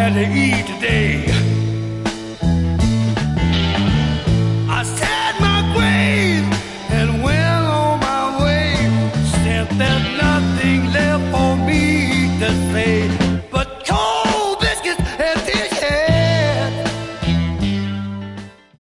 had to eat today. I said my grace and went on my way. Said there's nothing left for me to say.